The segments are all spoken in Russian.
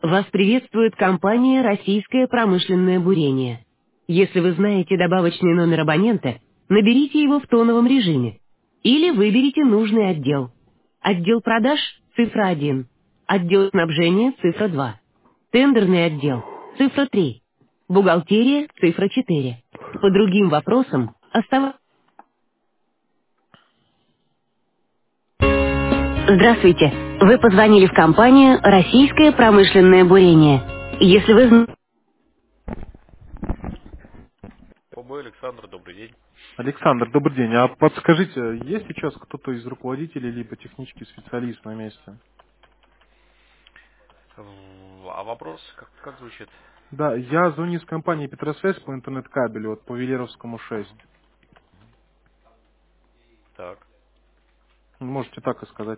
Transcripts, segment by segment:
Вас приветствует компания «Российское промышленное бурение». Если вы знаете добавочный номер абонента, наберите его в тоновом режиме. Или выберите нужный отдел. Отдел продаж– цифра 1. Отдел снабжения– цифра 2. Тендерный отдел– цифра 3. Бухгалтерия– цифра 4. По другим вопросам оставайтесь. Здравствуйте. Вы позвонили в компанию «Российское промышленное бурение». Если вы Побой Александр, добрый день. Александр, добрый день. А подскажите, есть сейчас кто-то из руководителей либо технический специалист на месте? А вопрос как звучит? Да, я звоню из компании Петросвязь по интернет-кабелю, вот по Велеровскому 6. Так. Можете так и сказать.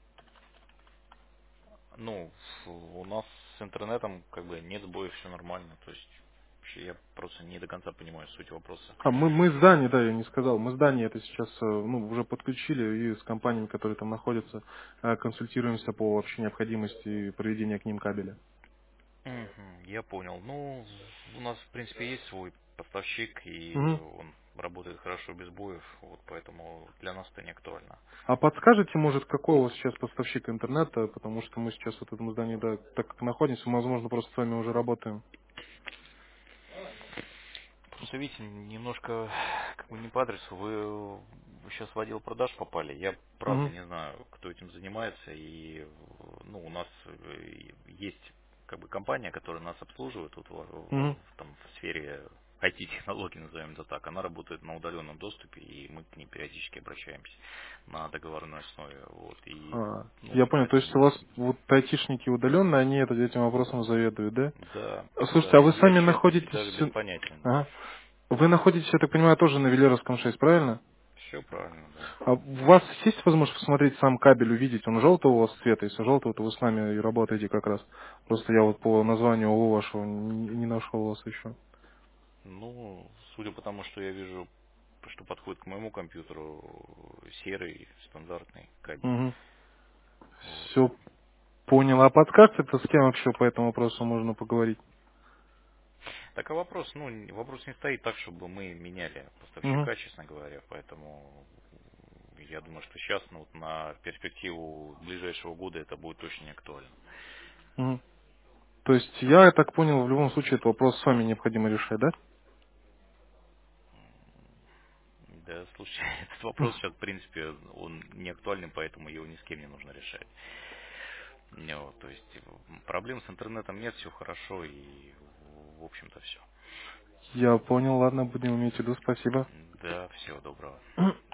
Ну, у нас с интернетом как бы нет сбоев, все нормально. То есть вообще я просто не до конца понимаю суть вопроса. А мы здание, да, я не сказал, мы здание это сейчас уже подключили и с компаниями, которые там находятся, консультируемся по вообще необходимости проведения к ним кабеля. Мгм, я понял. Ну, у нас, в принципе, есть свой поставщик, и Мгм. он работает хорошо без боев, вот поэтому для нас это не актуально. А подскажете, может, какой у вас сейчас поставщик интернета, потому что мы сейчас вот в этом здании, да, так как находимся, мы, возможно, просто с вами уже работаем. Просто видите, немножко как бы не по адресу. Вы сейчас в отдел продаж попали. Я правда Мгм. не знаю, кто этим занимается. И ну, у нас есть как бы компания, которая нас обслуживает вот Мгм. там, в сфере IT-технологий, назовем это так. Она работает на удаленном доступе, и мы к ней периодически обращаемся на договорной основе. Вот. И ну, Я понял, то есть у поэтому вас вот айтишники удаленные, они этим вопросом заведуют, да? да, Слушайте, а да. вы Я, сами честно сказать, даже находитесь... без понятия. Ага. Вы находитесь, я так понимаю, тоже на Велеровском 6, правильно? Все правильно, да. А у вас есть возможность посмотреть сам кабель, увидеть, он желтого у вас цвета? Если желтого, то вы с нами и работаете как раз. Просто я вот по названию ООО вашего не нашел вас еще. Ну, судя по тому, что я вижу, что подходит к моему компьютеру, серый стандартный кабель. Угу. Вот. Все понял. А подскажете, с кем вообще по этому вопросу можно поговорить? Так а вопрос, ну, вопрос не стоит так, чтобы мы меняли Угу. поставщика, честно говоря, поэтому я думаю, что сейчас, ну, вот на перспективу ближайшего года это будет очень не актуально. Угу. То есть я так понял, в любом случае этот вопрос с вами необходимо решать, да? Да, слушай, этот вопрос сейчас, в принципе, он не актуальный, поэтому его ни с кем не нужно решать. Ну, вот, то есть проблем с интернетом нет, все хорошо и, в общем-то, все. Я понял, ладно, будем иметь в виду, спасибо. Да, всего доброго.